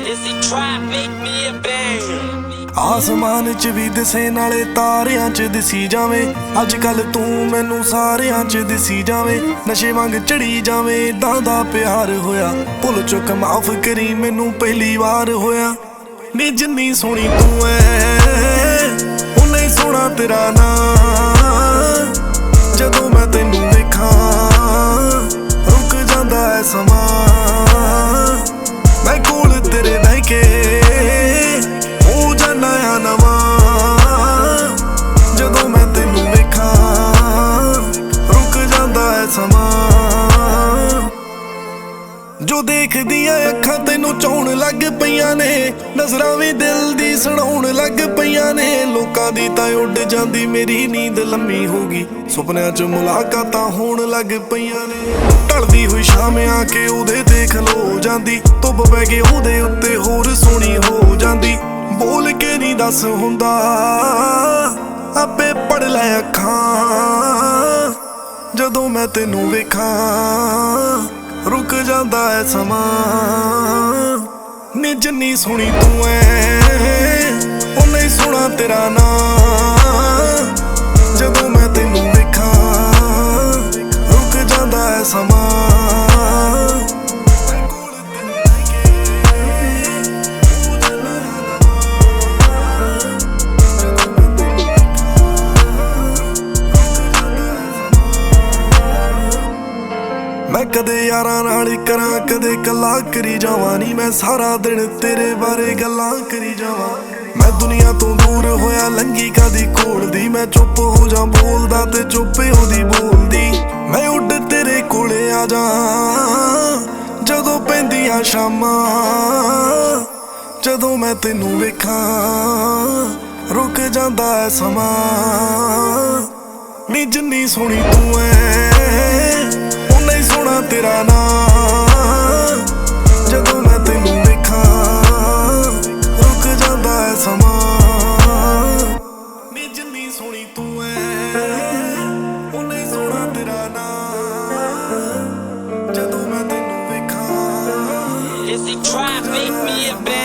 ਆਸਮਾਨ 'ਚ ਵੀ ਦਿਸੇ ਨਾਲੇ ਤਾਰਿਆਂ 'ਚ ਦਿਸੀ ਜਾਵੇਂ। ਅੱਜ ਕੱਲ ਤੂੰ ਮੈਨੂੰ ਸਾਰਿਆਂ 'ਚ ਦਿਸੀ ਜਾਵੇਂ। ਨਸ਼ੇ ਵਾਂਗ ਚੜੀ ਜਾਵੇਂ, ਏਦਾਂ ਦਾ ਪਿਆਰ ਹੋਇਆ। ਭੁੱਲ ਚੁੱਕ ਮਾਫ ਕਰੀ, ਮੈਨੂੰ ਪਹਿਲੀ ਵਾਰ ਹੋਇਆ। ਨੀ ਜਿੰਨੀ ਸੋਹਣੀ ਤੂੰ ਐ ਉਨਾ ਹੀ ਸੋਹਣਾ ਤੇਰਾ ਨਾਂ। ਜਦੋਂ ਮੈਂ ਤੈਨੂੰ ਵੇਖਾਂ ਰੁਕ ਜਾਂਦਾ ਐ ਸਮਾਂ। ਮੈਂ ਕੋਲ ਤੇਰੇ ਬਹਿ ਕੇ ਹੋ ਜਾਨਾ ਆ ਨਵਾਂ। ਜਦੋਂ ਮੈਂ ਤੈਨੂੰ ਵੇਖਾਂ ਰੁਕ ਜਾਂਦਾ ਐ ਸਮਾਂ। ਜੋ ਦੇਖਦੀਆਂ ਅੱਖਾਂ ਤੈਨੂੰ ਚਾਹੁਣ ਲੱਗ ਪਈਆਂ ਨੇ, ਨਜ਼ਰਾਂ ਵੀ ਦਿਲ ਦੀ ਸੁਣਾਉਣ ਲੱਗ ਪਈਆਂ ਨੇ। ਲੋਕਾਂ ਦੀ ਤਾਂ ਉੱਡ ਜਾਂਦੀ, ਮੇਰੀ ਨੀਂਦ ਲੰਮੀ ਹੋ ਗਈ। ਸੁਪਨਿਆਂ 'ਚ ਮੁਲਾਕਾਤਾਂ ਹੋਣ ਲੱਗ ਪਈਆਂ ਨੇ। ਢਲਦੀ ਹੋਈ ਸ਼ਾਮ ਆ ਕੇ ਉਹਦੇ ਤੇ ਖਲੋ ਜਾਂਦੀ, ਧੁੱਪ ਪੈ ਕੇ ਉਹਦੇ ਉੱਤੇ ਹੋਰ ਸੋਹਣੀ ਹੋ ਜਾਂਦੀ। ਬੋਲ ਕੇ ਨਹੀਂ ਦੱਸ ਹੁੰਦਾ, ਆਪੇ ਪੜ ਲੈ ਅੱਖਾਂ। ਜਦੋਂ ਮੈਂ ਤੈਨੂੰ ਵੇਖਾਂ ਰੁਕ ਜਾਂਦਾ ਐ ਸਮਾਂ। ਨੀ ਜਿੰਨੀ ਸੋਹਣੀ ਤੂੰ ਐ ਉਨਾ ਹੀ ਸੋਹਣਾ ਤੇਰਾ ਨਾਂ। ਜਦੋਂ ਮੈਂ ਤੈਨੂੰ ਵੇਖਾਂ ਰੁਕ ਜਾਂਦਾ ਐ ਸਮਾਂ। ਮੈਂ ਕਦੇ ਯਾਰਾਂ ਨਾਲ ਕਰਾਂ, ਕਦੇ ਕੱਲਾ ਕਰੀ ਜਾਵਾਂ। ਨੀ ਮੈਂ ਸਾਰਾ ਦਿਨ ਤੇਰੇ ਬਾਰੇ ਗੱਲਾਂ ਕਰੀ ਜਾਵਾਂ। ਮੈਂ ਦੁਨੀਆ ਤੋਂ ਦੂਰ ਹੋਇਆ, ਲੰਗੀ ਕਾਦੀ ਕੋਲ ਦੀ। ਮੈਂ ਚੁੱਪ ਹੋ ਜਾ ਬੋਲਦਾ ਤੇ ਚੁੱਪੇ ਉਹਦੀ ਬੋਲਦੀ। ਮੈਂ ਉੱਡ ਤੇਰੇ ਕੋਲੇ ਆ ਜਾ ਜਦੋਂ ਪੈਂਦੀਆਂ ਸ਼ਾਮਾਂ। ਜਦੋਂ ਮੈਂ ਤੈਨੂੰ ਵੇਖਾਂ ਰੁਕ ਜਾਂਦਾ ਐ ਸਮਾਂ। ਨੀ ਜਿੰਨੀ ਸੋਹਣੀ ਤੂੰ ਐ ਉਨਾ ਹੀ ਸੋਹਣਾ ਤੇਰਾ ਨਾਂ। ਜਦੋਂ ਮੈਂ ਤੈਨੂੰ ਵੇਖਾਂ ਰੁਕ ਜਾਂਦਾ ਐ ਸਮਾਂ। ਨੀ ਜਿੰਨੀ ਸੋਹਣੀ ਤੂੰ ਐ ਉਨਾ ਹੀ ਸੋਹਣਾ ਤੇਰਾ ਨਾਂ। ਜਦੋਂ ਮੈਂ ਤੈਨੂੰ ਵੇਖਾਂ